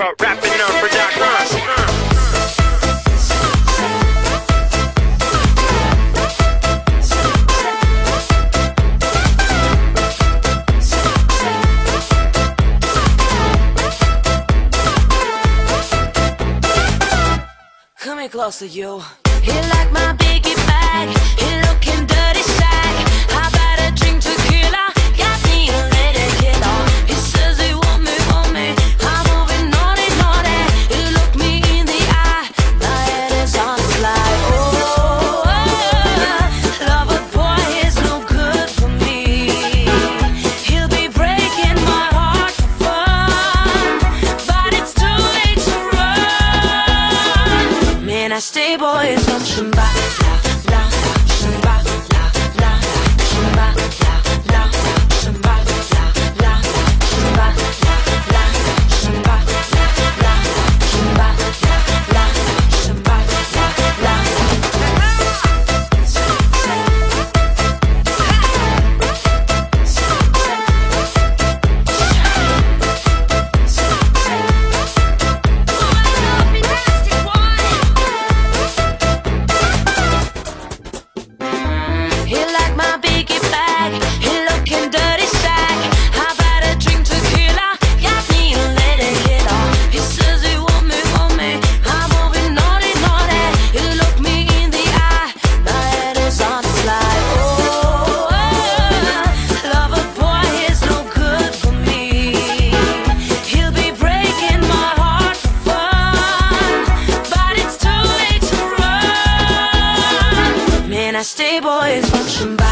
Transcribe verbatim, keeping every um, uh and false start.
about rapping on production. Uh. Come here closer, you. He like my biggie bag. He looking dirty shag. How about a drink tequila? Got me a little kid on. He says he want me, want me. I'm moving naughty, naughty. He look me in the eye. My head is on the slide. Oh, oh, lover boy is no good for me. He'll be breaking my heart for fun, but it's too late to run. Man, I stay boys from Shimba. La, la, Shimba. La, la, Shimba. La, la, Shimba. La, la, Shimba. La, la, Shimba. La, la, Shimba. La, la, Shimba. La, he like my biggie bag. He looking dirty shag. How about a drink tequila? Got me a little hit on. He says he want me, want me. I'm moving naughty, naughty. He look me in the eye. My head is on the slide. Oh, oh, lover boy is no good for me. He'll be breaking my heart for fun, but it's too late to run. Man, I stay boys from Shimba.